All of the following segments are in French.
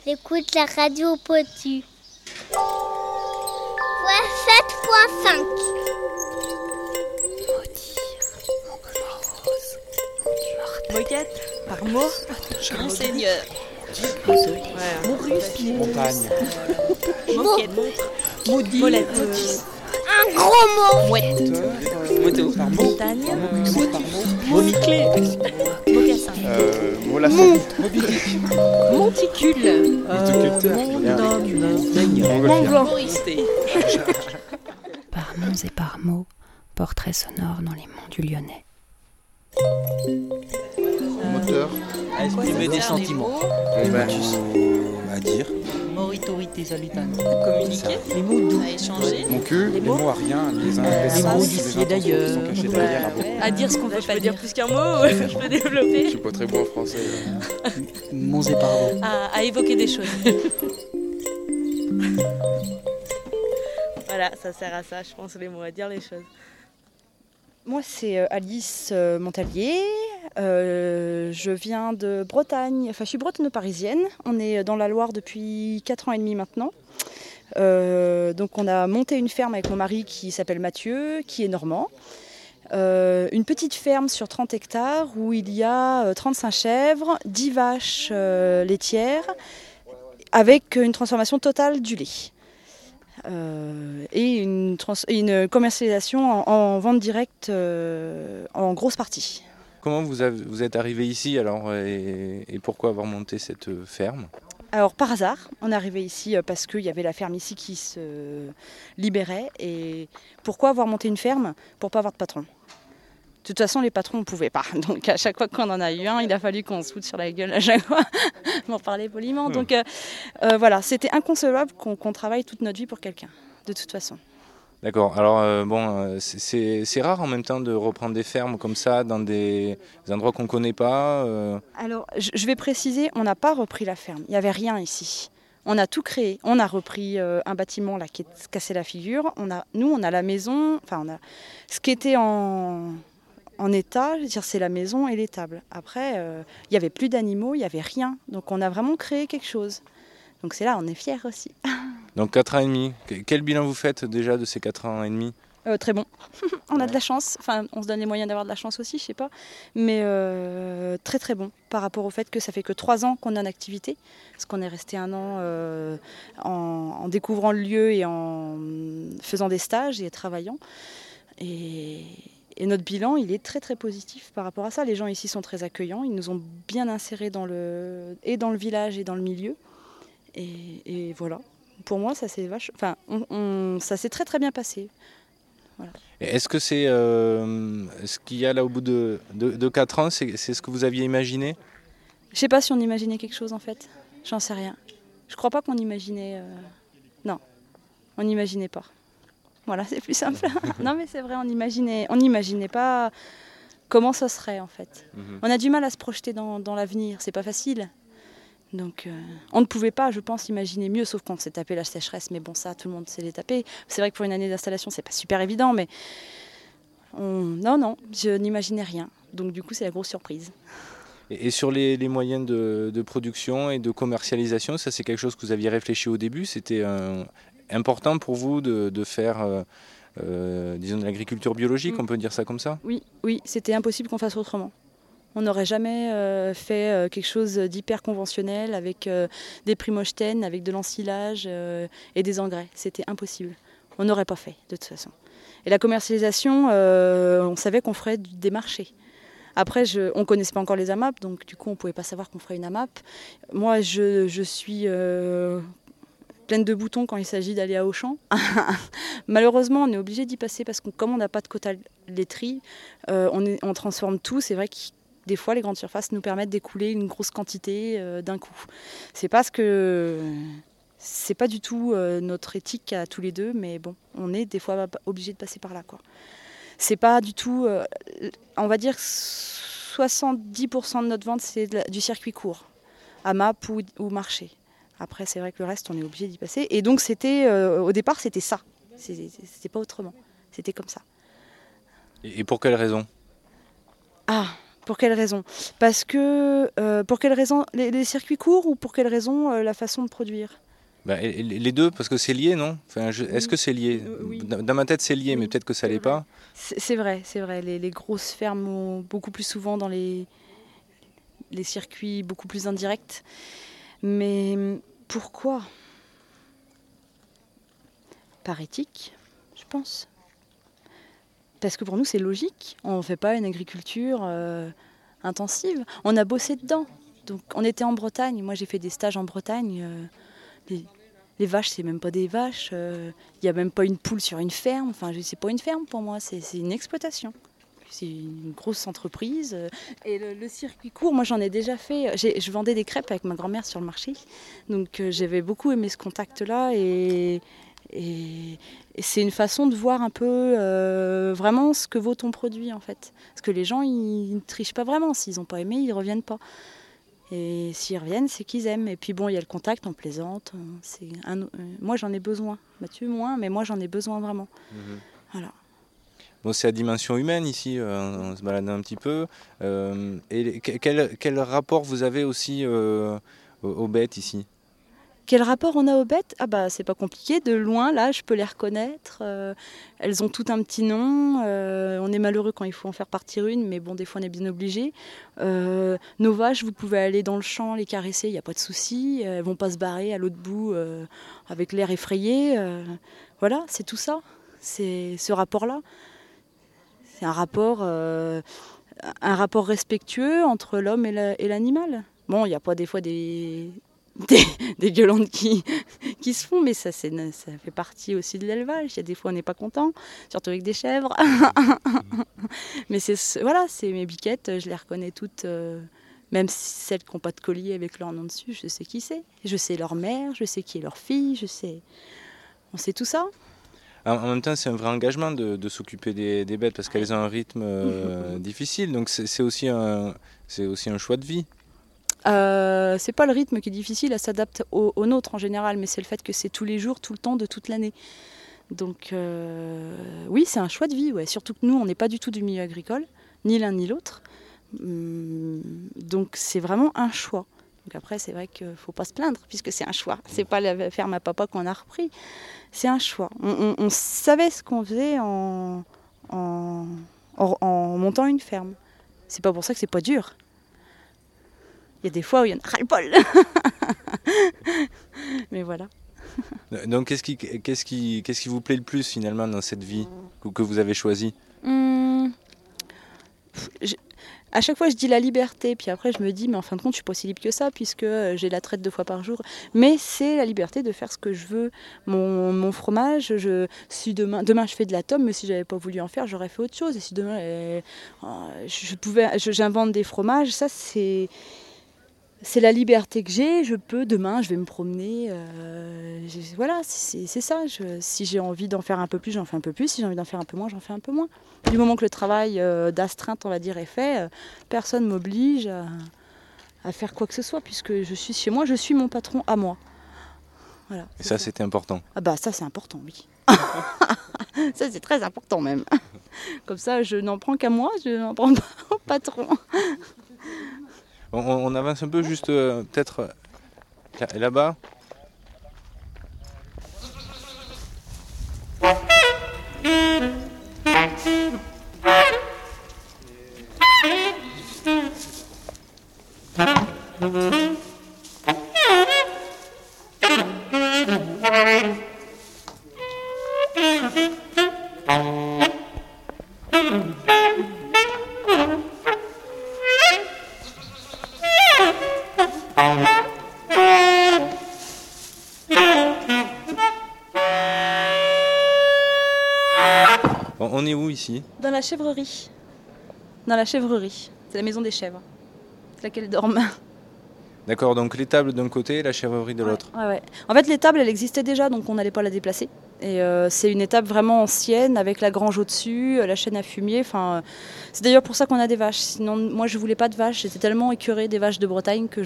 J'écoute la radio Potu. 7.5. Moquette, par mot, Monseigneur, Maurice, Montagne, Moquette, Maudit, Molette, Un gros mot. Mouette, moto, Montagne, Moniclé, Mocassin, Molasson, Monticule, Montblanc, Par noms et par mots, portrait sonore dans les monts du Lyonnais. moteur, à exprimer des sentiments, à dire, autorité salutane, à communiquer, les mots doux, à échanger, mon cul, les mots à rien, les mots d'ici et d'ailleurs, à dire ce qu'on veut pas dire plus qu'un mot, je peux développer, Je suis pas très bon en français. Monts et pardon, à évoquer des choses. Voilà, ça sert à ça, je pense, les mots, à dire les choses. Moi, c'est Alice Montalier. Je viens de Bretagne. Enfin, je suis bretonno-parisienne. On est dans la Loire depuis 4 ans et demi maintenant. Donc, on a monté une ferme avec mon mari qui s'appelle Mathieu, qui est normand. Une petite ferme sur 30 hectares où il y a 35 chèvres, 10 vaches laitières, avec une transformation totale du lait. Et une commercialisation en vente directe en grosse partie. Comment vous êtes arrivé ici alors et pourquoi avoir monté cette ferme ? Alors par hasard, on est arrivé ici parce qu'il y avait la ferme ici qui se libérait. Et pourquoi avoir monté une ferme ? Pour pas avoir de patron. De toute façon, les patrons, on ne pouvait pas. Donc à chaque fois qu'on en a eu un, il a fallu qu'on se foute sur la gueule à chaque fois, pour parler poliment. Donc voilà, c'était inconcevable qu'on travaille toute notre vie pour quelqu'un, de toute façon. D'accord, alors c'est rare en même temps de reprendre des fermes comme ça, dans des endroits qu'on ne connaît pas. Alors je vais préciser, on n'a pas repris la ferme, il n'y avait rien ici. On a tout créé, on a repris un bâtiment là qui est cassé la figure. On a la maison, enfin on a ce qui était en état, je veux dire, c'est la maison et l'étable. Après, il n'y avait plus d'animaux, il n'y avait rien. Donc on a vraiment créé quelque chose. Donc c'est là, on est fiers aussi. Donc 4 ans et demi. Quel bilan vous faites déjà de ces 4 ans et demi ? Très bon. On a de la chance. Enfin, on se donne les moyens d'avoir de la chance aussi, je sais pas. Mais très très bon par rapport au fait que ça fait que 3 ans qu'on est en activité. Parce qu'on est resté 1 an en découvrant le lieu et en faisant des stages et travaillant. Et notre bilan, il est très très positif par rapport à ça. Les gens ici sont très accueillants. Ils nous ont bien insérés dans le village et dans le milieu. Et voilà. Pour moi, ça s'est ça s'est très très bien passé. Voilà. Est-ce que c'est ce qu'il y a là au bout de 4 ans, c'est ce que vous aviez imaginé ? Je sais pas si on imaginait quelque chose en fait. J'en sais rien. Je crois pas qu'on imaginait. Non, on n'imaginait pas. Voilà, c'est plus simple. Non mais c'est vrai, on n'imaginait pas comment ça serait en fait. On a du mal à se projeter dans l'avenir, c'est pas facile. Donc on ne pouvait pas, je pense, imaginer mieux, sauf qu'on s'est tapé la sécheresse, mais bon ça, tout le monde sait les taper. C'est vrai que pour une année d'installation, c'est pas super évident, mais non, je n'imaginais rien. Donc du coup, c'est la grosse surprise. Et sur les moyens de production et de commercialisation, ça c'est quelque chose que vous aviez réfléchi au début ? C'était important pour vous de faire, disons, de l'agriculture biologique, on peut dire ça comme ça ? Oui, c'était impossible qu'on fasse autrement. On n'aurait jamais fait quelque chose d'hyper conventionnel avec des primogènes, avec de l'ensilage et des engrais. C'était impossible. On n'aurait pas fait de toute façon. Et la commercialisation, on savait qu'on ferait des marchés. Après, on ne connaissait pas encore les AMAP, donc du coup, on ne pouvait pas savoir qu'on ferait une AMAP. Moi, je suis pleine de boutons quand il s'agit d'aller à Auchan. Malheureusement, on est obligé d'y passer parce que comme on n'a pas de quota laiterie, on transforme tout. C'est vrai que des fois, les grandes surfaces nous permettent d'écouler une grosse quantité d'un coup. C'est pas du tout notre éthique à tous les deux, mais bon, on est des fois obligé de passer par là, quoi. C'est pas du tout, on va dire 70% de notre vente, c'est du circuit court, AMAP ou marché. Après, c'est vrai que le reste, on est obligé d'y passer. Et donc, au départ, c'était ça. C'était pas autrement. C'était comme ça. Et pour quelle raison ? Pour quelle raison? Parce que, pour quelle raison? Les circuits courts ou pour quelle raison la façon de produire? Les deux, parce que c'est lié, non? Est-ce que c'est lié? Oui. Dans ma tête, c'est lié, mais peut-être que ça l'est pas. C'est vrai. Les grosses fermes ont beaucoup plus souvent dans les circuits beaucoup plus indirects. Mais pourquoi? Par éthique, je pense. Parce que pour nous, c'est logique. On ne fait pas une agriculture intensive. On a bossé dedans. Donc, on était en Bretagne. Moi, j'ai fait des stages en Bretagne. Les vaches, c'est même pas des vaches. Il n'y a même pas une poule sur une ferme. Enfin, c'est pas une ferme pour moi. C'est une exploitation. C'est une grosse entreprise. Et le circuit court, moi, j'en ai déjà fait. Je vendais des crêpes avec ma grand-mère sur le marché. Donc, j'avais beaucoup aimé ce contact-là. Et c'est une façon de voir un peu vraiment ce que vaut ton produit en fait. Parce que les gens, ils ne trichent pas vraiment. S'ils n'ont pas aimé, ils ne reviennent pas. Et s'ils reviennent, c'est qu'ils aiment. Et puis bon, il y a le contact, on plaisante. Moi, j'en ai besoin. Mathieu, moins, mais moi, j'en ai besoin vraiment. Voilà. Bon, c'est à dimension humaine ici, on se balade un petit peu. Et quel rapport vous avez aussi aux bêtes ici? Quel rapport on a aux bêtes? Ah bah c'est pas compliqué, de loin là je peux les reconnaître, elles ont toutes un petit nom, on est malheureux quand il faut en faire partir une, mais bon des fois on est bien obligé. Nos vaches, vous pouvez aller dans le champ, les caresser, il n'y a pas de souci, elles vont pas se barrer à l'autre bout avec l'air effrayé, voilà c'est tout ça, c'est ce rapport-là. C'est un rapport respectueux entre l'homme et l'animal. Bon, il n'y a pas des fois des gueulantes qui se font, mais ça fait partie aussi de l'élevage. Il y a des fois on n'est pas content, surtout avec des chèvres. Mais c'est mes biquettes, je les reconnais toutes, même celles qui n'ont pas de collier avec leur nom dessus, je sais qui c'est. Je sais leur mère, je sais qui est leur fille, on sait tout ça. En même temps, c'est un vrai engagement de s'occuper des bêtes parce qu'elles ont un rythme difficile, donc c'est aussi un choix de vie. C'est pas le rythme qui est difficile, elle s'adapte au nôtre en général, mais c'est le fait que c'est tous les jours, tout le temps, de toute l'année. Donc oui, c'est un choix de vie, ouais. Surtout que nous, on n'est pas du tout du milieu agricole, ni l'un ni l'autre. Donc c'est vraiment un choix. Donc après, c'est vrai qu'il ne faut pas se plaindre, puisque c'est un choix. C'est pas la ferme à papa qu'on a repris, c'est un choix. On savait ce qu'on faisait en montant une ferme. C'est pas pour ça que c'est pas dur. Il y a des fois où il y en a ras-le-bol. Mais voilà. Donc qu'est-ce qui vous plaît le plus finalement dans cette vie que vous avez choisie? À chaque fois je dis la liberté, puis après je me dis mais en fin de compte je suis pas si libre que ça puisque j'ai la traite 2 fois par jour. Mais c'est la liberté de faire ce que je veux. Mon fromage, si demain je fais de la tome, mais si j'avais pas voulu en faire, j'aurais fait autre chose. Et si demain j'invente des fromages, ça c'est la liberté que j'ai. Demain, je vais me promener. Voilà, c'est ça. Si j'ai envie d'en faire un peu plus, j'en fais un peu plus. Si j'ai envie d'en faire un peu moins, j'en fais un peu moins. Du moment que le travail d'astreinte, on va dire, est fait, personne ne m'oblige à faire quoi que ce soit, puisque je suis chez moi, je suis mon patron à moi. Voilà, et ça, c'était important? Ah bah ça, c'est important, oui. Ça, c'est très important même. Comme ça, je n'en prends qu'à moi, je n'en prends pas au patron. On avance un peu, juste peut-être là-bas. On est où ici? Dans la chèvrerie. Dans la chèvrerie. C'est la maison des chèvres. C'est là qu'elles dorment. D'accord, donc l'étable d'un côté et la chèvrerie de l'autre. Ouais. En fait, l'étable, elle existait déjà, donc on n'allait pas la déplacer. Et c'est une étable vraiment ancienne, avec la grange au-dessus, la chaîne à fumier. Enfin, c'est d'ailleurs pour ça qu'on a des vaches. Sinon, moi, je voulais pas de vaches. J'étais tellement écœurée des vaches de Bretagne que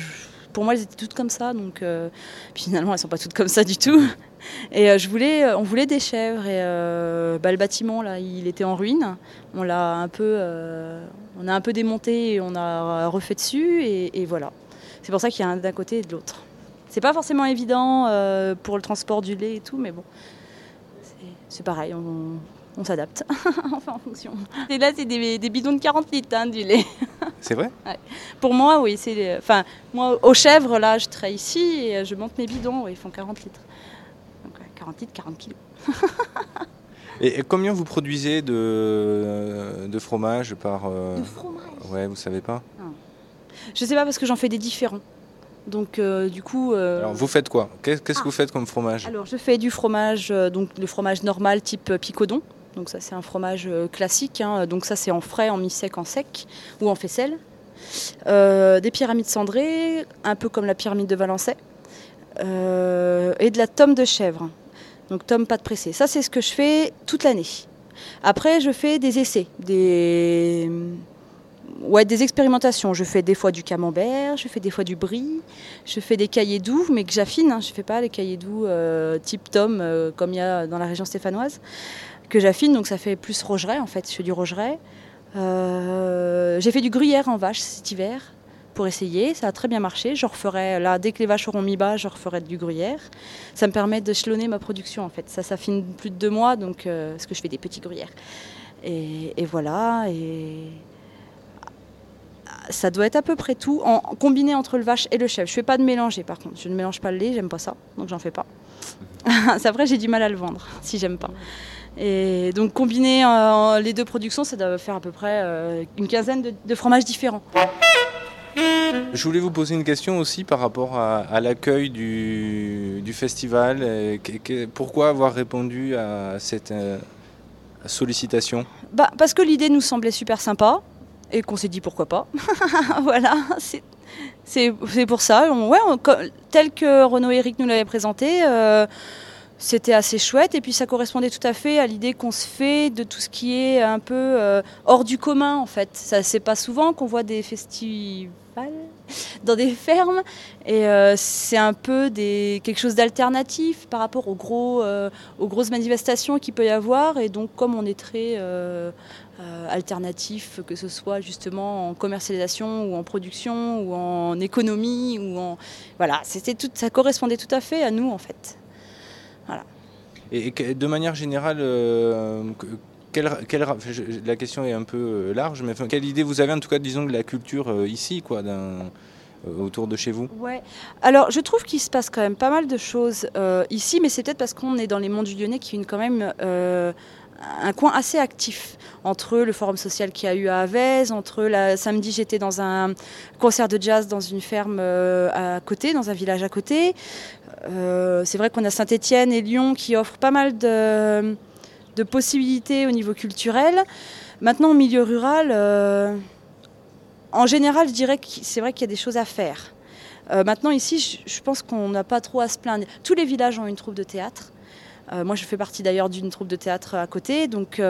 Pour moi, elles étaient toutes comme ça, donc puis finalement, elles ne sont pas toutes comme ça du tout. Et on voulait des chèvres, et le bâtiment, là, il était en ruine. On a un peu démonté, et on a refait dessus, et voilà. C'est pour ça qu'il y a un d'un côté et de l'autre. C'est pas forcément évident pour le transport du lait et tout, mais bon, c'est pareil, on s'adapte, on fait en fonction. Et là, c'est des bidons de 40 litres, hein, du lait. C'est vrai ? Ouais. Pour moi, oui. Moi, aux chèvres, là, je travaille ici et je monte mes bidons, ils font 40 litres. Donc 40 litres, 40 kilos. Et combien vous produisez de fromage par... De fromage ? Ouais, vous savez pas ? Non. Je sais pas, parce que j'en fais des différents. Donc du coup... Alors vous faites quoi ? Qu'est-ce que vous faites comme fromage ? Alors je fais du fromage, donc le fromage normal type picodon. Donc ça c'est un fromage classique, hein. Donc ça c'est en frais, en mi-sec, en sec ou en faisselle. Des pyramides cendrées, un peu comme la pyramide de Valençay. Et de la tome de chèvre. Donc tome pâte pressée. Ça c'est ce que je fais toute l'année. Après je fais des essais, des expérimentations. Je fais des fois du camembert, je fais des fois du brie, je fais des cahiers doux, mais que j'affine, hein. Je ne fais pas les cahiers doux type tome comme il y a dans la région stéphanoise, que j'affine, donc ça fait plus rogeret en fait. Je fais du rogeret. J'ai fait du gruyère en vache cet hiver pour essayer, ça a très bien marché. Je referai, là, dès que les vaches auront mis bas, je referai du gruyère. Ça me permet d'échelonner ma production en fait. Ça s'affine plus de 2 mois, donc, parce que je fais des petits gruyères. Et voilà, et... Ça doit être à peu près tout, combiné entre le vache et le chèvre. Je ne fais pas de mélanger par contre. Je ne mélange pas le lait, j'aime pas ça, donc j'en fais pas. C'est vrai, j'ai du mal à le vendre si j'aime pas. Et donc combiner les 2 productions, ça doit faire à peu près une quinzaine de fromages différents. Je voulais vous poser une question aussi par rapport à l'accueil du festival. Pourquoi avoir répondu à cette sollicitation ? Parce que l'idée nous semblait super sympa. Et qu'on s'est dit pourquoi pas. Voilà, c'est pour ça. Tel que Renaud et Eric nous l'avaient présenté, c'était assez chouette. Et puis ça correspondait tout à fait à l'idée qu'on se fait de tout ce qui est un peu hors du commun en fait. C'est pas souvent qu'on voit des festivals dans des fermes. Et c'est un peu quelque chose d'alternatif par rapport aux grosses manifestations qu'il peut y avoir. Et donc comme on est très... alternatif, que ce soit justement en commercialisation ou en production ou en économie voilà, ça correspondait tout à fait à nous en fait. Voilà. Et de manière générale, la question est un peu large, mais quelle idée vous avez en tout cas, disons, de la culture ici, quoi, autour de chez vous ? Ouais. Alors je trouve qu'il se passe quand même pas mal de choses ici, mais c'est peut-être parce qu'on est dans les Monts du Lyonnais qui est quand même un coin assez actif, entre le forum social qu'il y a eu à Avez, samedi j'étais dans un concert de jazz dans une ferme à côté, dans un village à côté. C'est vrai qu'on a Saint-Étienne et Lyon qui offrent pas mal de possibilités au niveau culturel. Maintenant, au milieu rural, en général, je dirais que c'est vrai qu'il y a des choses à faire. Maintenant, ici, je pense qu'on n'a pas trop à se plaindre. Tous les villages ont une troupe de théâtre. Moi, je fais partie d'ailleurs d'une troupe de théâtre à côté, donc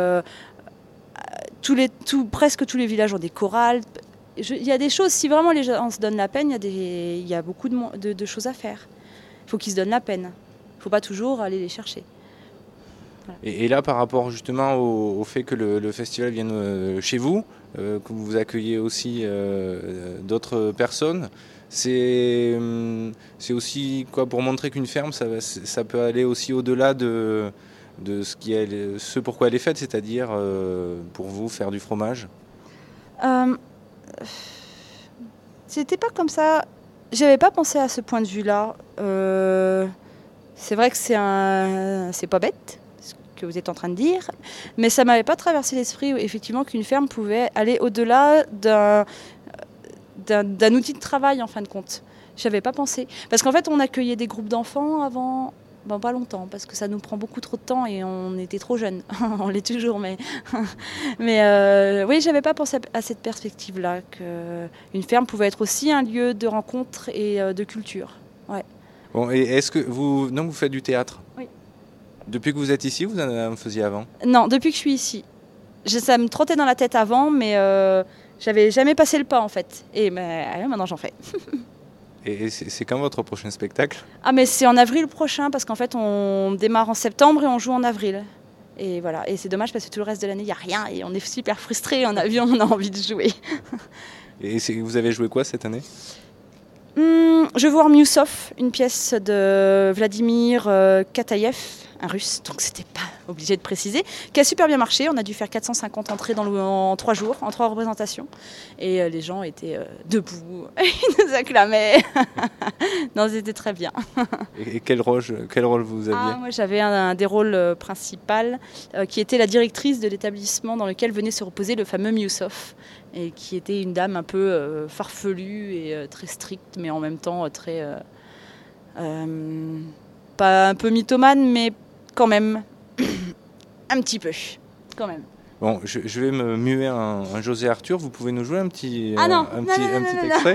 presque tous les villages ont des chorales. Il y a des choses, si vraiment les gens se donnent la peine, il y a beaucoup de choses à faire. Il faut qu'ils se donnent la peine. Il ne faut pas toujours aller les chercher. Voilà. Et là, par rapport justement au fait que le festival vienne chez vous, que vous accueillez aussi d'autres personnes, c'est aussi quoi, pour montrer qu'une ferme, ça peut aller aussi au-delà de ce pourquoi elle est faite, c'est-à-dire pour vous faire du fromage. C'était pas comme ça. J'avais pas pensé à ce point de vue-là. C'est vrai que c'est pas bête ce que vous êtes en train de dire, mais ça m'avait pas traversé l'esprit effectivement qu'une ferme pouvait aller au-delà d'un outil de travail en fin de compte. Je n'avais pas pensé. Parce qu'en fait, on accueillait des groupes d'enfants avant, pas longtemps, parce que ça nous prend beaucoup trop de temps et on était trop jeunes. On l'est toujours, mais oui, je n'avais pas pensé à cette perspective-là, qu'une ferme pouvait être aussi un lieu de rencontre et de culture. Ouais. Bon, et est-ce que vous faites du théâtre ? Oui. Depuis que vous êtes ici, vous en faisiez avant ? Non, depuis que je suis ici. Ça me trottait dans la tête avant, mais j'avais jamais passé le pas en fait. Et maintenant j'en fais. Et c'est quand votre prochain spectacle ? Ah mais c'est en avril prochain parce qu'en fait on démarre en septembre et on joue en avril. Et voilà, et c'est dommage parce que tout le reste de l'année il n'y a rien et on est super frustrés en avion, on a envie de jouer. Et vous avez joué quoi cette année ? Je vais voir Miusov, une pièce de Vladimir Kataïev, un russe, donc c'était pas obligé de préciser, qui a super bien marché. On a dû faire 450 entrées en 3 jours, en 3 représentations. Et les gens étaient debout, ils nous acclamaient. Non, c'était très bien. Et quel rôle vous aviez ? Moi j'avais un des rôles principaux qui était la directrice de l'établissement dans lequel venait se reposer le fameux Miusov. Et qui était une dame un peu farfelue et très stricte, mais en même temps très... pas un peu mythomane, mais quand même un petit peu, quand même. Bon, je vais me muer en José Arthur. Vous pouvez nous jouer un petit extrait ?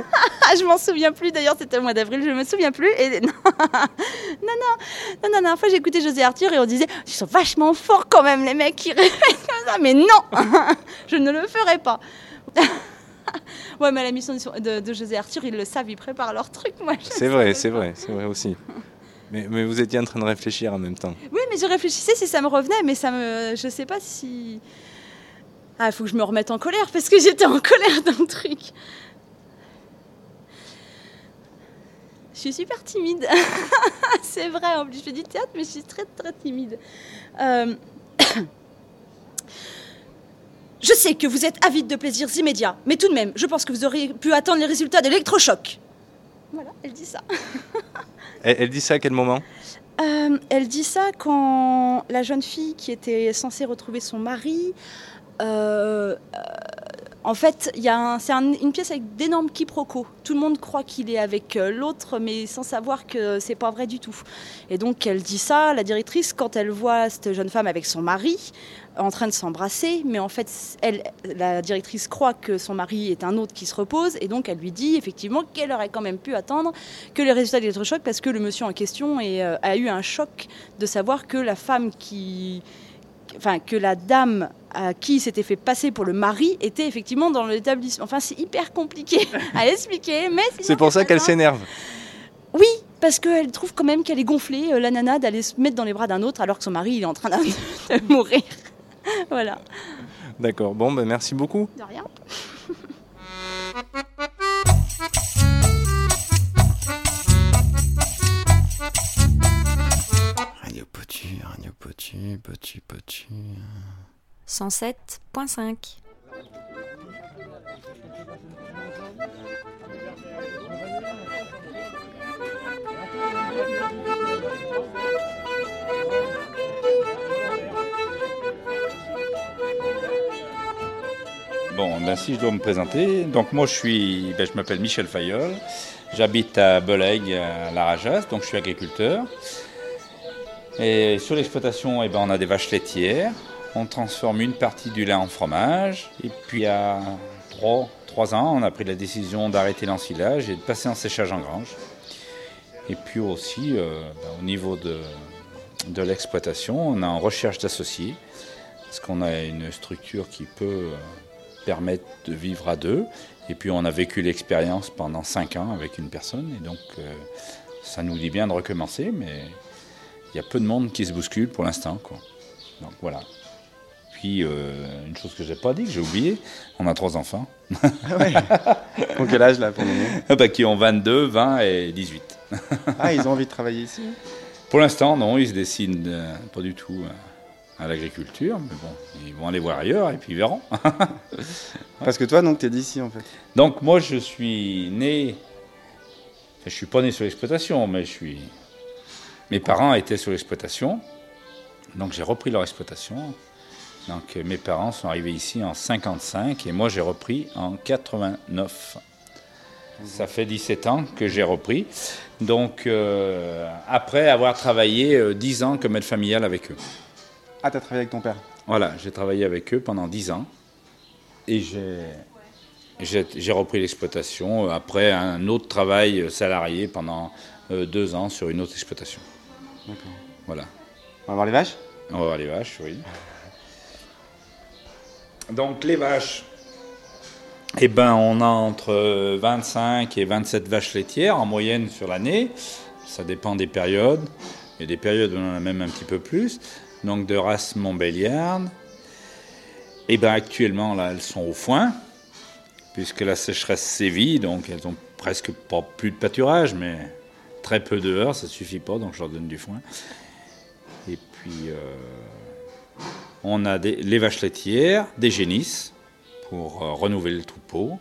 Je m'en souviens plus, d'ailleurs c'était au mois d'avril, je me souviens plus. Et... Non, la dernière fois j'ai écouté José Arthur et on disait ils sont vachement forts quand même les mecs qui répètent comme ça, mais non, je ne le ferai pas. Ouais, mais à la mission de José Arthur, ils le savent, ils préparent leur truc. Moi, c'est vrai aussi. Mais vous étiez en train de réfléchir en même temps. Oui, mais je réfléchissais si ça me revenait, mais je sais pas si... Ah, il faut que je me remette en colère, parce que j'étais en colère dans le truc. Je suis super timide. C'est vrai, en plus je fais du théâtre, mais je suis très très timide. Je sais que vous êtes avide de plaisirs immédiats, mais tout de même, je pense que vous auriez pu attendre les résultats de l'électrochoc. Voilà, elle dit ça. Elle dit ça à quel moment ? Elle dit ça quand la jeune fille qui était censée retrouver son mari... en fait, c'est une pièce avec d'énormes quiproquos. Tout le monde croit qu'il est avec l'autre, mais sans savoir que c'est pas vrai du tout. Et donc, elle dit ça, la directrice, quand elle voit cette jeune femme avec son mari en train de s'embrasser, mais en fait, la directrice croit que son mari est un autre qui se repose, et donc elle lui dit effectivement qu'elle aurait quand même pu attendre que les résultats de l'électrochoc, parce que le monsieur en question a eu un choc de savoir que la femme que la dame à qui s'était fait passer pour le mari était effectivement dans l'établissement. Enfin, c'est hyper compliqué à expliquer, mais... C'est pour ça qu'elle s'énerve. Oui, parce qu'elle trouve quand même qu'elle est gonflée, la nana, d'aller se mettre dans les bras d'un autre alors que son mari il est en train de mourir. Voilà. D'accord, bon, merci beaucoup. De rien. Radio Potu. 107.5. Bon, si je dois me présenter, donc moi je m'appelle Michel Fayolle, j'habite à Belegue, à la Rajasse, donc je suis agriculteur. Et sur l'exploitation, on a des vaches laitières, on transforme une partie du lait en fromage, et puis il y a 3 ans, on a pris la décision d'arrêter l'ensilage et de passer en séchage en grange. Et puis aussi, au niveau de l'exploitation, on est en recherche d'associés, parce qu'on a une structure qui peut permettre de vivre à 2. Et puis on a vécu l'expérience pendant 5 ans avec une personne, et donc ça nous dit bien de recommencer, mais il y a peu de monde qui se bouscule pour l'instant, quoi. Donc voilà. Puis une chose que j'ai pas dit, que j'ai oublié, on a 3 enfants. Ah ouais. Pour quel âge là pour le moment ? Qui ont 22, 20 et 18. Ah, ils ont envie de travailler ici ? Pour l'instant, non, ils se dessinent pas du tout à l'agriculture, mais bon, ils vont aller voir ailleurs et puis ils verront. Parce que toi, donc, tu es d'ici en fait. Donc moi, je suis né, je suis pas né sur l'exploitation, mais mes parents étaient sur l'exploitation, donc j'ai repris leur exploitation. Donc mes parents sont arrivés ici en 55 et moi j'ai repris en 89. Ça fait 17 ans que j'ai repris. Donc après avoir travaillé 10 ans comme aide familiale avec eux. Ah, tu as travaillé avec ton père ? Voilà, j'ai travaillé avec eux pendant 10 ans. Et j'ai repris l'exploitation après un autre travail salarié pendant 2 ans sur une autre exploitation. D'accord. Voilà. On va voir les vaches ? On va voir les vaches, oui. Donc les vaches, Eh ben, on a entre 25 et 27 vaches laitières en moyenne sur l'année. Ça dépend des périodes. Il y a des périodes où on en a même un petit peu plus. Donc de race Montbéliarde. Et ben actuellement là, elles sont au foin, puisque la sécheresse sévit, donc elles ont presque pas plus de pâturage, mais très peu de heures, ça suffit pas, donc je leur donne du foin. Et puis on a les vaches laitières, des génisses pour renouveler le troupeau.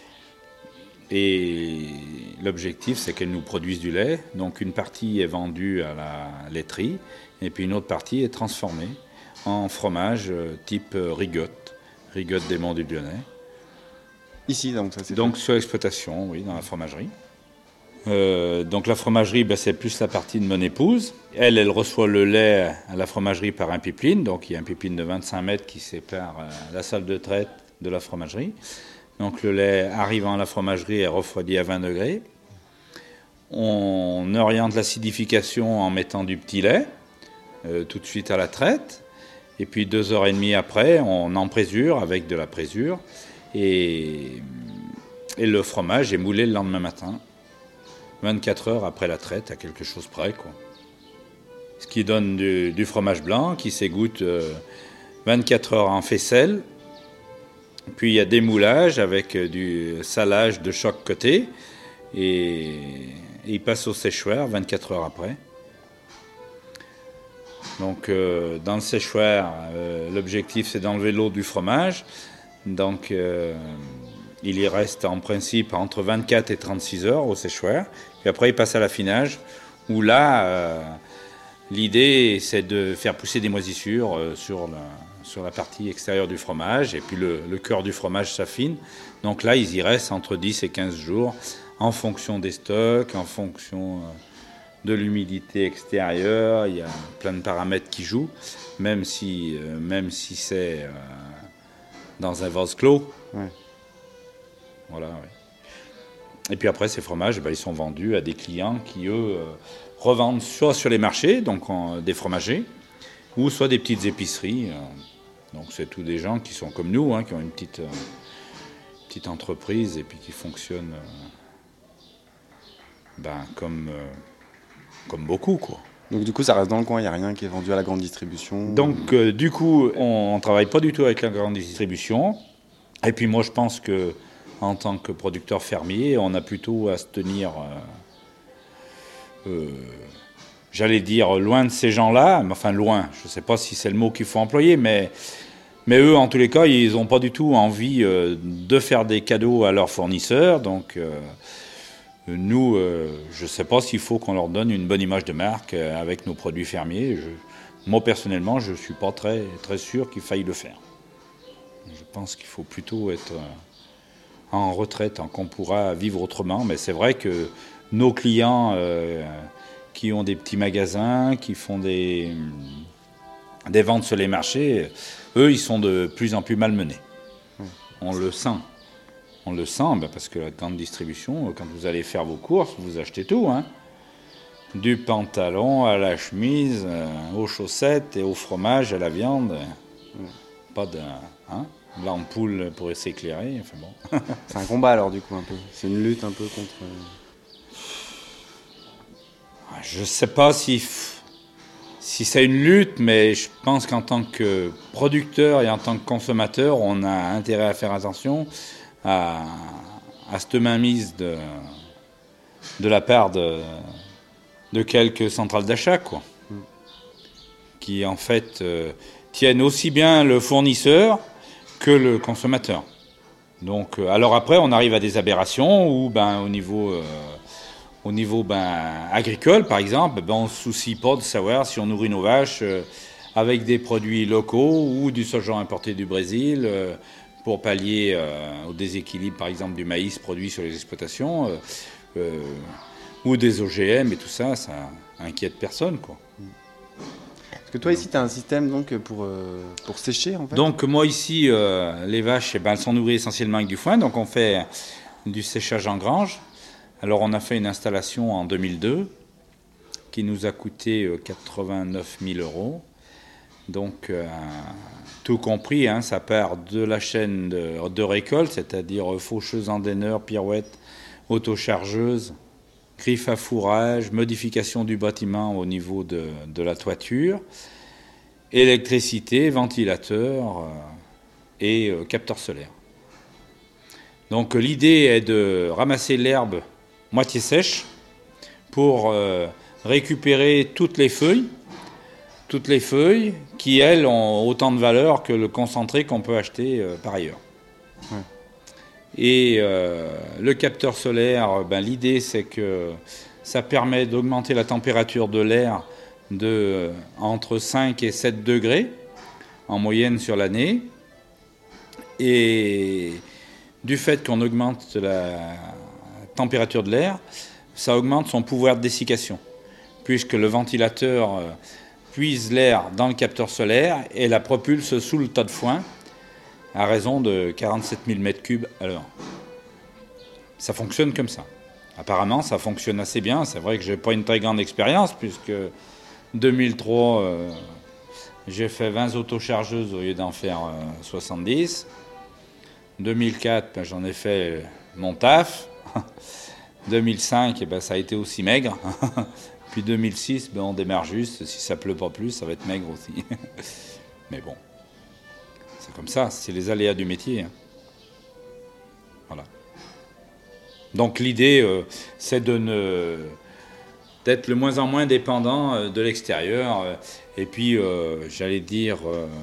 Et l'objectif, c'est qu'elles nous produisent du lait. Donc une partie est vendue à la laiterie, et puis une autre partie est transformée en fromage type rigotte des Monts du Lyonnais. Ici, donc ça c'est donc sur l'exploitation, oui, dans la fromagerie. Donc la fromagerie, c'est plus la partie de mon épouse. Elle reçoit le lait à la fromagerie par un pipeline. Donc il y a un pipeline de 25 mètres qui sépare la salle de traite de la fromagerie. Donc le lait arrivant à la fromagerie est refroidi à 20 degrés. On oriente l'acidification en mettant du petit lait tout de suite à la traite. Et puis 2h30 après, on emprésure avec de la présure. Et le fromage est moulé le lendemain matin, 24 heures après la traite, à quelque chose près, quoi. Ce qui donne du fromage blanc qui s'égoutte 24 heures en faisselle. Puis il y a des moulages avec du salage de chaque côté. Et il passe au séchoir 24 heures après. Donc dans le séchoir, l'objectif c'est d'enlever l'eau du fromage. Donc il y reste en principe entre 24 et 36 heures au séchoir. Puis après il passe à l'affinage, où là l'idée c'est de faire pousser des moisissures sur la partie extérieure du fromage. Et puis le cœur du fromage s'affine. Donc là ils y restent entre 10 et 15 jours en fonction des stocks, en fonction de l'humidité extérieure. Il y a plein de paramètres qui jouent, même si c'est dans un vase clos. Ouais. Voilà, oui. Et puis après, ces fromages, ils sont vendus à des clients qui, eux, revendent soit sur les marchés, donc des fromagers, ou soit des petites épiceries. Donc c'est tous des gens qui sont comme nous, qui ont une petite entreprise et puis qui fonctionnent comme beaucoup, quoi. Donc du coup, ça reste dans le coin, il n'y a rien qui est vendu à la grande distribution. Donc du coup, on ne travaille pas du tout avec la grande distribution. Et puis moi, je pense que en tant que producteur fermier, on a plutôt à se tenir, j'allais dire, loin de ces gens-là. Enfin, loin, je ne sais pas si c'est le mot qu'il faut employer, mais eux, en tous les cas, ils n'ont pas du tout envie de faire des cadeaux à leurs fournisseurs. Donc nous, je ne sais pas s'il faut qu'on leur donne une bonne image de marque avec nos produits fermiers. Moi, personnellement, je ne suis pas très, très sûr qu'il faille le faire. Je pense qu'il faut plutôt être en retraite, qu'on pourra vivre autrement. Mais c'est vrai que nos clients qui ont des petits magasins, qui font des ventes sur les marchés, eux, ils sont de plus en plus malmenés. On le sent. On le sent parce que la grande distribution, quand vous allez faire vos courses, vous achetez tout. Du pantalon à la chemise, aux chaussettes et au fromage, à la viande. Pas de l'ampoule pour s'éclairer. Enfin bon. C'est un combat alors du coup un peu. C'est une lutte un peu contre... Je ne sais pas si c'est une lutte, mais je pense qu'en tant que producteur et en tant que consommateur, on a intérêt à faire attention à cette mainmise de la part de quelques centrales d'achat, quoi, qui en fait tiennent aussi bien le fournisseur que le consommateur. Donc, alors après, on arrive à des aberrations où, au niveau agricole, par exemple, on ne se soucie pas de savoir si on nourrit nos vaches avec des produits locaux ou du soja importé du Brésil pour pallier au déséquilibre, par exemple, du maïs produit sur les exploitations ou des OGM et tout ça, ça inquiète personne, quoi. Parce que toi, ici, tu as un système donc, pour sécher, en fait. Donc, moi, ici, les vaches, elles sont nourries essentiellement avec du foin. Donc, on fait du séchage en grange. Alors, on a fait une installation en 2002 qui nous a coûté 89 000 €. Donc, tout compris, hein, ça part de la chaîne de récolte, c'est-à-dire faucheuse, endaineur, pirouette, autochargeuse, griffe à fourrage, modification du bâtiment au niveau de la toiture, électricité, ventilateur et capteur solaire. Donc l'idée est de ramasser l'herbe moitié sèche pour récupérer toutes les feuilles qui, elles, ont autant de valeur que le concentré qu'on peut acheter par ailleurs. Ouais. Et le capteur solaire, l'idée c'est que ça permet d'augmenter la température de l'air entre 5 et 7 degrés en moyenne sur l'année. Et du fait qu'on augmente la température de l'air, ça augmente son pouvoir de dessiccation, puisque le ventilateur puise l'air dans le capteur solaire et la propulse sous le tas de foin à raison de 47 000 m3 à l'heure. Ça fonctionne comme ça. Apparemment, ça fonctionne assez bien. C'est vrai que je n'ai pas une très grande expérience, puisque 2003, j'ai fait 20 autochargeuses au lieu d'en faire 70. 2004, j'en ai fait mon taf. 2005, ça a été aussi maigre. Puis 2006, on démarre juste. Si ça pleut pas plus, ça va être maigre aussi. Mais bon, c'est comme ça. C'est les aléas du métier. Voilà. Donc l'idée, c'est d'être le moins en moins dépendant de l'extérieur. Et puis, j'allais dire,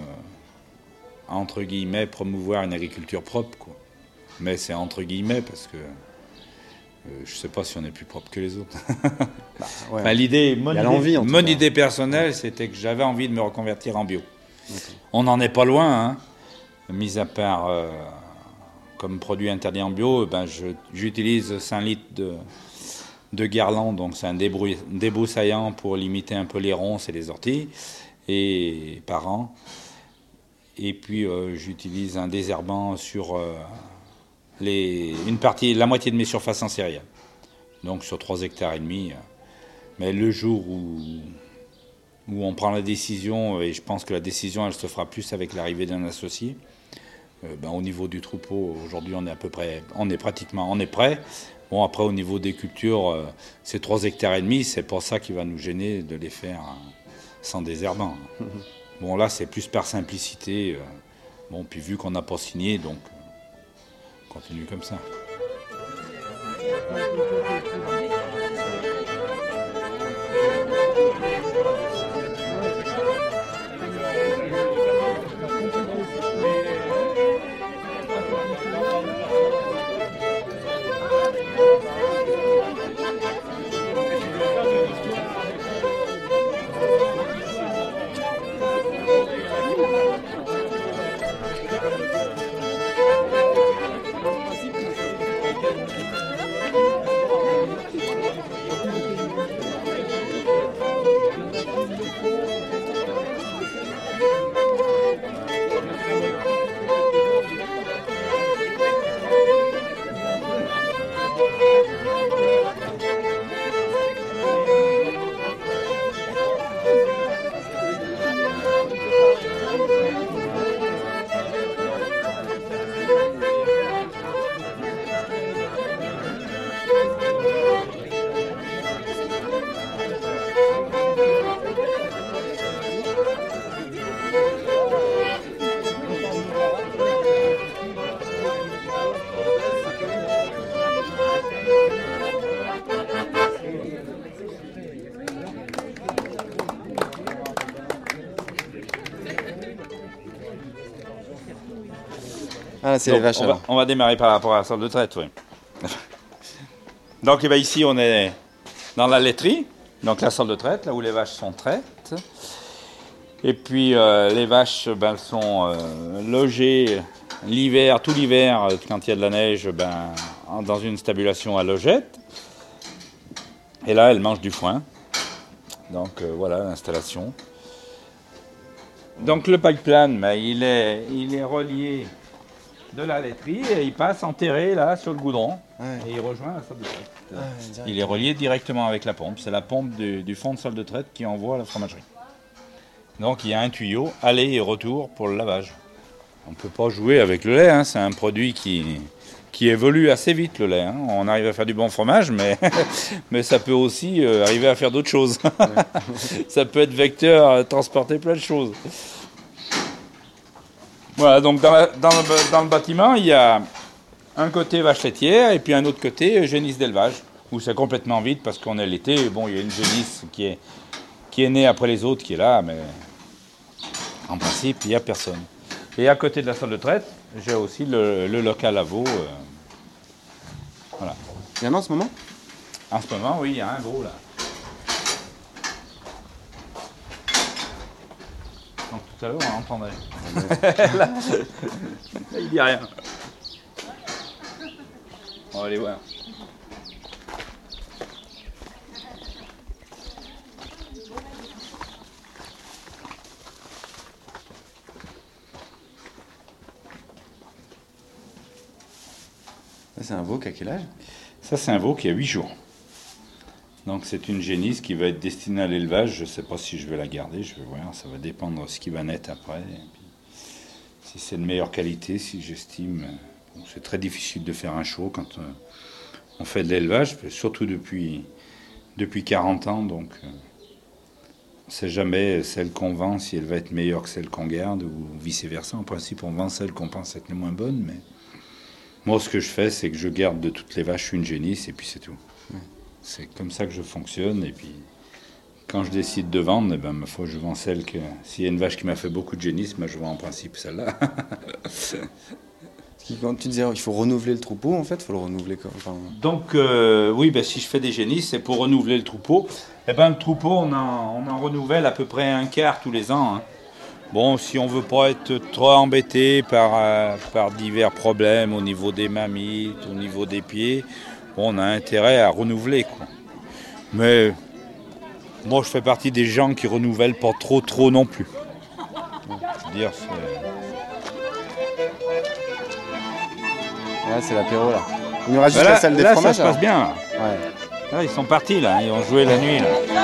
entre guillemets, promouvoir une agriculture propre, quoi. Mais c'est entre guillemets parce que je ne sais pas si on est plus propre que les autres. L'idée, mon idée personnelle, c'était que j'avais envie de me reconvertir en bio. Okay. On n'en est pas loin, hein. Mis à part comme produit interdit en bio, j'utilise 5 litres de Guerlain, donc c'est un débroussaillant pour limiter un peu les ronces et les orties par an. Et puis j'utilise un désherbant sur la moitié de mes surfaces en céréales, donc sur 3,5 hectares. Mais le jour où on prend la décision, et je pense que la décision elle se fera plus avec l'arrivée d'un associé, au niveau du troupeau, aujourd'hui on est prêt. Bon, après au niveau des cultures, c'est 3,5 hectares, c'est pas ça qui va nous gêner de les faire sans désherbant. Bon, là c'est plus par simplicité. Bon, puis vu qu'on n'a pas signé, donc on continue comme ça. Ah, c'est les vaches alors. On va démarrer par rapport à la salle de traite, oui. Donc ici, on est dans la laiterie, donc la salle de traite, là où les vaches sont traites. Et puis les vaches, elles sont logées l'hiver, tout l'hiver, quand il y a de la neige, dans une stabulation à logette. Et là, elles mangent du foin. Donc voilà l'installation. Donc le pipeline, il est relié de la laiterie et il passe enterré là sur le goudron. Ouais. Et il rejoint la salle de traite. Ouais, il est relié directement avec la pompe. C'est la pompe du fond de salle de traite qui envoie à la fromagerie. Donc il y a un tuyau, aller et retour pour le lavage. On ne peut pas jouer avec le lait, hein. C'est un produit qui évolue assez vite, le lait. Hein. On arrive à faire du bon fromage, mais ça peut aussi arriver à faire d'autres choses. Ça peut être vecteur, transporter plein de choses. Voilà, donc dans le bâtiment, il y a un côté vache laitière et puis un autre côté génisse d'élevage, où c'est complètement vide parce qu'on est l'été. Bon, il y a une génisse qui est née après les autres qui est là, mais en principe, il n'y a personne. Et à côté de la salle de traite, j'ai aussi le local à veau. Voilà. Il y en a en ce moment? En ce moment, oui, il y a un gros là. Donc tout à l'heure, on entendait. Là, il dit rien. On va aller voir. C'est un veau qui a quel âge? Ça, c'est un veau qui a 8 jours. Donc c'est une génisse qui va être destinée à l'élevage. Je ne sais pas si je vais la garder, je vais voir. Ça va dépendre de ce qui va naître après. Et puis, si c'est de meilleure qualité, si j'estime... Bon, c'est très difficile de faire un show quand on fait de l'élevage, surtout depuis 40 ans. Donc on ne sait jamais celle qu'on vend, si elle va être meilleure que celle qu'on garde, ou vice-versa. En principe, on vend celle qu'on pense être les moins bonnes, mais... Moi, ce que je fais, c'est que je garde de toutes les vaches une génisse et puis c'est tout. Ouais. C'est comme ça que je fonctionne. Et puis, quand je décide de vendre, ma foi, je vends celle que... S'il y a une vache qui m'a fait beaucoup de génisse, je vends en principe celle-là. Quand tu disais il faut renouveler le troupeau, en fait, il faut le renouveler comme... Enfin... Donc, oui, si je fais des génisses, c'est pour renouveler le troupeau. Le troupeau, on en renouvelle à peu près un quart tous les ans. Hein. Bon, si on ne veut pas être trop embêté par divers problèmes au niveau des mammites, au niveau des pieds, bon, on a intérêt à renouveler, quoi. Mais moi, je fais partie des gens qui renouvellent pas trop non plus. Je veux dire, c'est l'apéro, là. Il y aura juste la salle des fromages. Là, ça se passe bien. Ouais. Là, ils sont partis, là. Ils ont joué la nuit, là.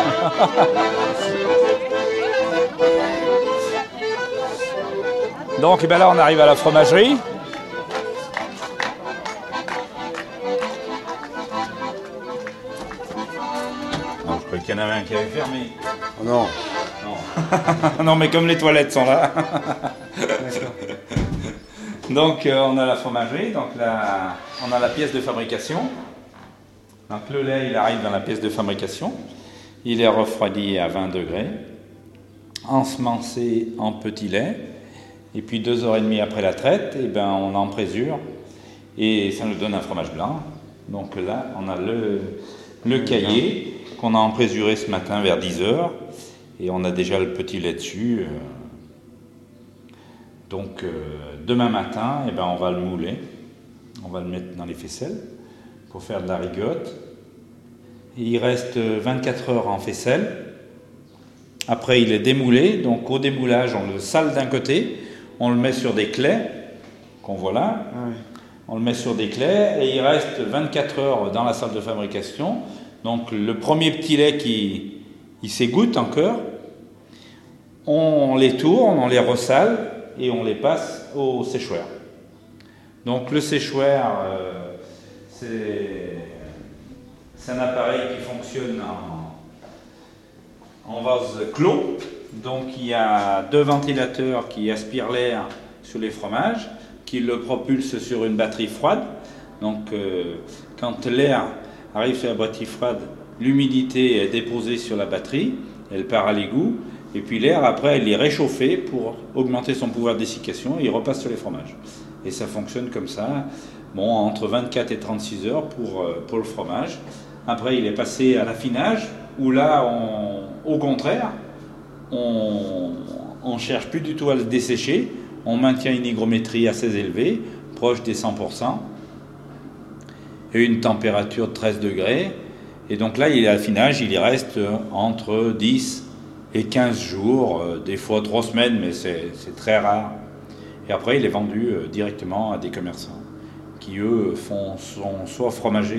Donc là, on arrive à la fromagerie. Non, je croyais qu'il y en avait un qui avait fermé. Oh non. Non, mais comme les toilettes sont là. Donc, on a la fromagerie. Donc là, on a la pièce de fabrication. Donc le lait, il arrive dans la pièce de fabrication. Il est refroidi à 20 degrés. Ensemencé en petit lait. Et puis 2h30 après la traite, on en présure et ça nous donne un fromage blanc. Donc là, on a le cahier qu'on a emprésuré ce matin vers 10h et on a déjà le petit lait dessus. Donc demain matin, on va le mouler. On va le mettre dans les faisselles pour faire de la rigotte. Et il reste 24 heures en faisselle. Après, il est démoulé. Donc au démoulage, on le sale d'un côté. On le met sur des claies, qu'on voit là. Ah oui. On le met sur des claies et il reste 24 heures dans la salle de fabrication. Donc le premier petit lait qui s'égoutte encore, on les tourne, on les ressale et on les passe au séchoir. Donc le séchoir, c'est un appareil qui fonctionne en vase clos. Donc il y a 2 ventilateurs qui aspirent l'air sur les fromages, qui le propulsent sur une batterie froide. Donc quand l'air arrive sur la batterie froide, l'humidité est déposée sur la batterie, elle part à l'égout, et puis l'air après elle est réchauffé pour augmenter son pouvoir de dessiccation et il repasse sur les fromages. Et ça fonctionne comme ça, bon, entre 24 et 36 heures pour le fromage. Après il est passé à l'affinage, où là, au contraire, on cherche plus du tout à le dessécher, on maintient une hygrométrie assez élevée, proche des 100%, et une température de 13 degrés. Et donc là, il est à l'affinage, il y reste entre 10 et 15 jours, des fois 3 semaines, mais c'est très rare. Et après, il est vendu directement à des commerçants qui, eux, sont soit fromagers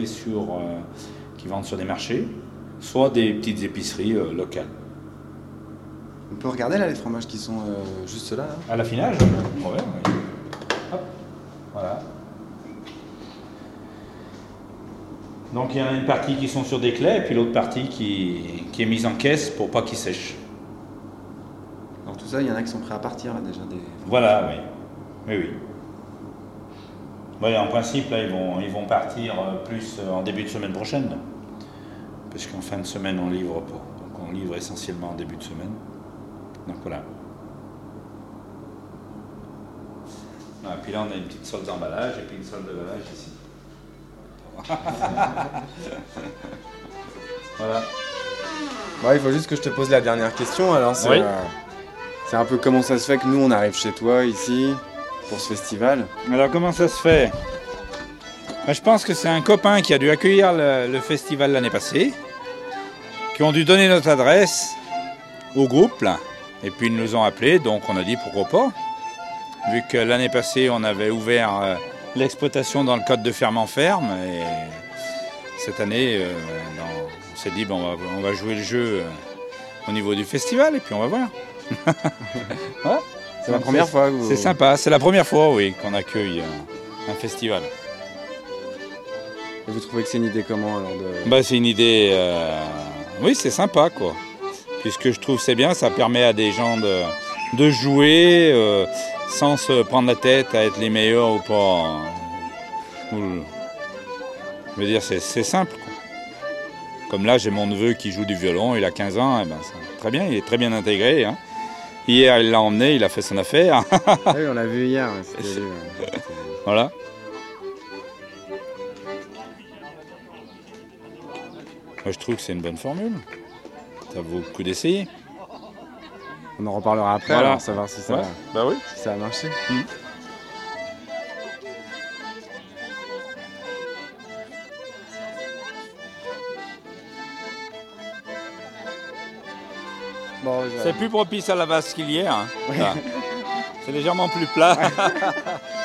qui vendent sur des marchés, soit des petites épiceries locales. On peut regarder là les fromages qui sont juste là. À l'affinage, oui. Hop, voilà. Donc il y en a une partie qui sont sur des claies et puis l'autre partie qui est mise en caisse pour pas qu'ils sèchent. Alors tout ça, il y en a qui sont prêts à partir là déjà. Voilà, oui. Oui. Ouais, en principe, là, ils vont partir plus en début de semaine prochaine. Parce qu'en fin de semaine, on livre pas. Donc on livre essentiellement en début de semaine. Donc voilà. Et puis là, on a une petite salle d'emballage et puis une salle de lavage ici. Voilà. Bon, il faut juste que je te pose la dernière question. Alors, c'est Oui. C'est un peu comment ça se fait que nous, on arrive chez toi ici pour ce festival. Alors comment ça se fait? Je pense que c'est un copain qui a dû accueillir le festival l'année passée, qui ont dû donner notre adresse au groupe, là, et puis ils nous ont appelés, donc on a dit pourquoi pas. Vu que l'année passée, on avait ouvert l'exploitation dans le cadre de Ferme en Ferme, et cette année, on s'est dit bon, on va jouer le jeu au niveau du festival, et puis on va voir. Ouais. C'est la première fois que vous... C'est sympa, c'est la première fois, oui, qu'on accueille un festival. Et vous trouvez que c'est une idée comment alors de... C'est une idée, oui, c'est sympa, quoi. Puisque je trouve c'est bien, ça permet à des gens de jouer sans se prendre la tête à être les meilleurs ou pas. Je veux dire, c'est simple, quoi. Comme là, j'ai mon neveu qui joue du violon, il a 15 ans, et c'est très bien, il est très bien intégré, hein. Hier, il l'a emmené, il a fait son affaire. Oui, on l'a vu hier. C'était... Voilà. Moi, je trouve que c'est une bonne formule. Ça vaut le coup d'essayer. On en reparlera après, Voilà. alors, savoir si ça, oui. si ça a marché. Bon, C'est plus propice à la vasque qu'hier. Hein. Voilà. C'est légèrement plus plat.